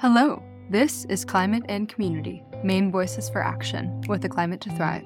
Hello, this is Climate and Community, Maine Voices for Action, with a Climate to Thrive.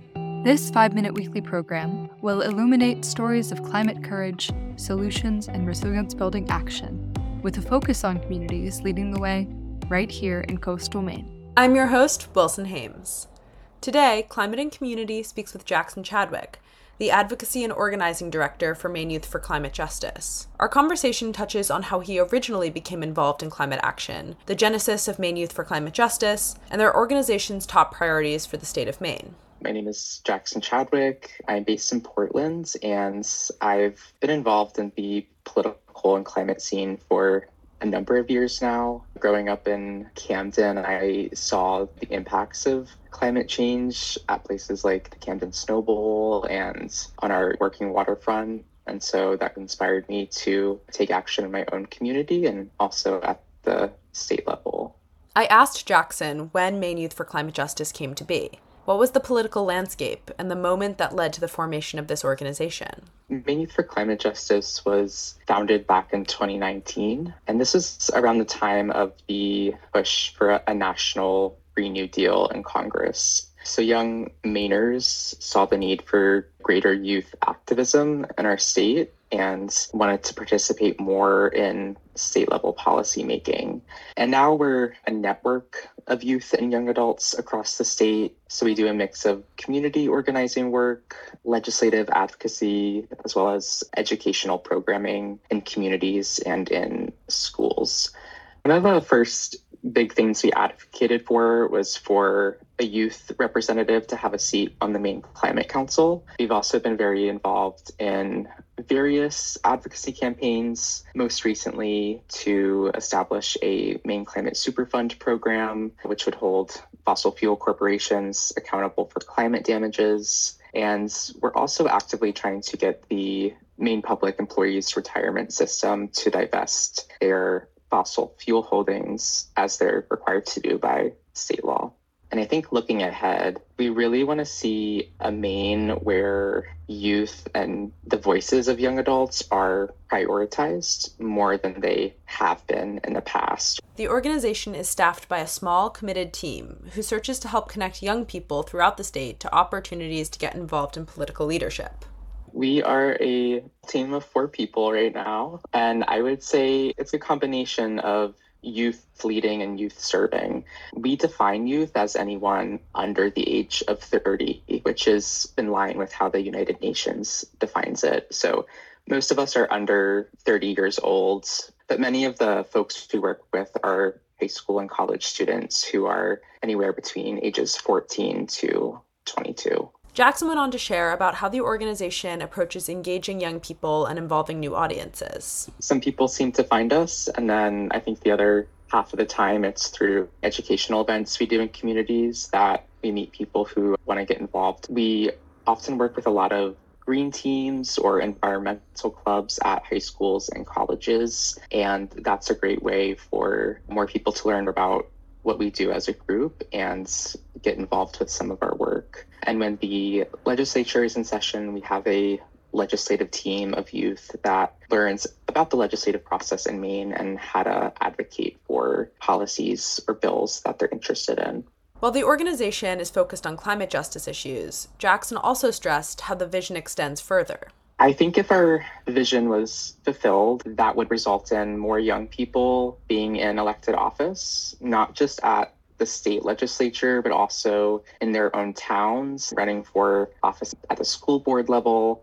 This 5-minute weekly program will illuminate stories of climate courage, solutions, and resilience-building action, with a focus on communities leading the way right here in coastal Maine. I'm your host, Wilson Hames. Today, Climate and Community speaks with Jackson Chadwick, the Advocacy and Organizing Director for Maine Youth for Climate Justice. Our conversation touches on how he originally became involved in climate action, the genesis of Maine Youth for Climate Justice, and their organization's top priorities for the state of Maine. My name is Jackson Chadwick. I'm based in Portland, and I've been involved in the political and climate scene for a number of years now. Growing up in Camden, I saw the impacts of climate change at places like the Camden Snow Bowl and on our working waterfront. And so that inspired me to take action in my own community and also at the state level. I asked Jackson when Maine Youth for Climate Justice came to be. What was the political landscape and the moment that led to the formation of this organization? Maine Youth for Climate Justice was founded back in 2019, and this was around the time of the push for a national Green New Deal in Congress. So young Mainers saw the need for greater youth activism in our state and wanted to participate more in state-level policy making. And now we're a network of youth and young adults across the state. So we do a mix of community organizing work, legislative advocacy, as well as educational programming in communities and in schools. One of the first big things we advocated for was for a youth representative to have a seat on the Maine Climate Council. We've also been very involved in various advocacy campaigns, most recently to establish a Maine Climate Superfund program, which would hold fossil fuel corporations accountable for climate damages. And we're also actively trying to get the Maine Public Employees Retirement System to divest their fossil fuel holdings as they're required to do by state law. And I think looking ahead, we really want to see a Maine where youth and the voices of young adults are prioritized more than they have been in the past. The organization is staffed by a small, committed team who searches to help connect young people throughout the state to opportunities to get involved in political leadership. We are a team of 4 people right now, and I would say it's a combination of youth leading and youth serving. We define youth as anyone under the age of 30, which is in line with how the United Nations defines it. So most of us are under 30 years old, but many of the folks we work with are high school and college students who are anywhere between ages 14 to 22. Jackson went on to share about how the organization approaches engaging young people and involving new audiences. Some people seem to find us, and then I think the other half of the time it's through educational events we do in communities that we meet people who want to get involved. We often work with a lot of green teams or environmental clubs at high schools and colleges, and that's a great way for more people to learn about what we do as a group and get involved with some of our work. And when the legislature is in session, we have a legislative team of youth that learns about the legislative process in Maine and how to advocate for policies or bills that they're interested in. While the organization is focused on climate justice issues, Jackson also stressed how the vision extends further. I think if our vision was fulfilled, that would result in more young people being in elected office, not just at the state legislature, but also in their own towns, running for office at the school board level.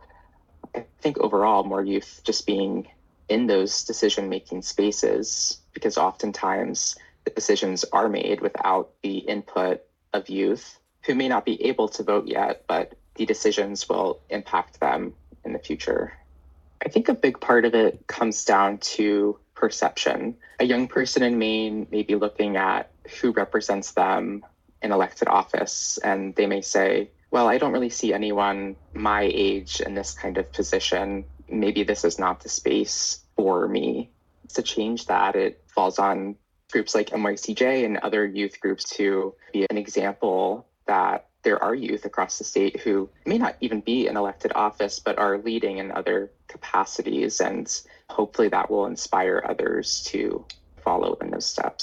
I think overall, more youth just being in those decision-making spaces, because oftentimes the decisions are made without the input of youth who may not be able to vote yet, but the decisions will impact them in the future. I think a big part of it comes down to perception. A young person in Maine may be looking at who represents them in elected office, and they may say, well, I don't really see anyone my age in this kind of position. Maybe this is not the space for me. To change that, it falls on groups like NYCJ and other youth groups to be an example that there are youth across the state who may not even be in elected office, but are leading in other capacities. And hopefully that will inspire others to follow in those steps.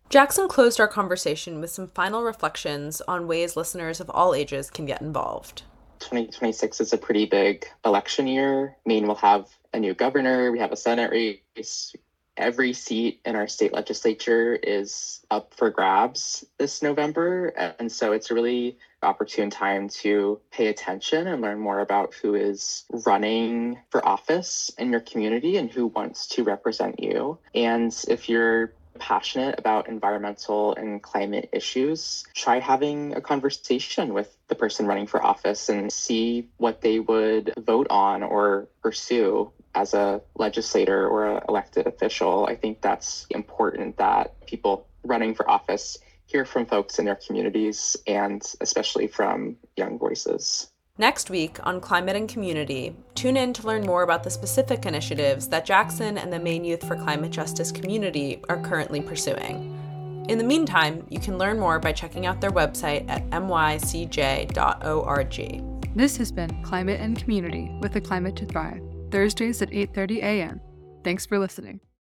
Jackson closed our conversation with some final reflections on ways listeners of all ages can get involved. 2026 is a pretty big election year. Maine will have a new governor. We have a Senate race. Every seat in our state legislature is up for grabs this November. And so it's a really opportune time to pay attention and learn more about who is running for office in your community and who wants to represent you. And if you're passionate about environmental and climate issues, try having a conversation with the person running for office and see what they would vote on or pursue as a legislator or an elected official. I think that's important that people running for office hear from folks in their communities and especially from young voices. Next week on Climate and Community, tune in to learn more about the specific initiatives that Jackson and the Maine Youth for Climate Justice community are currently pursuing. In the meantime, you can learn more by checking out their website at mycj.org. This has been Climate and Community with the Climate to Thrive, Thursdays at 8:30 a.m. Thanks for listening.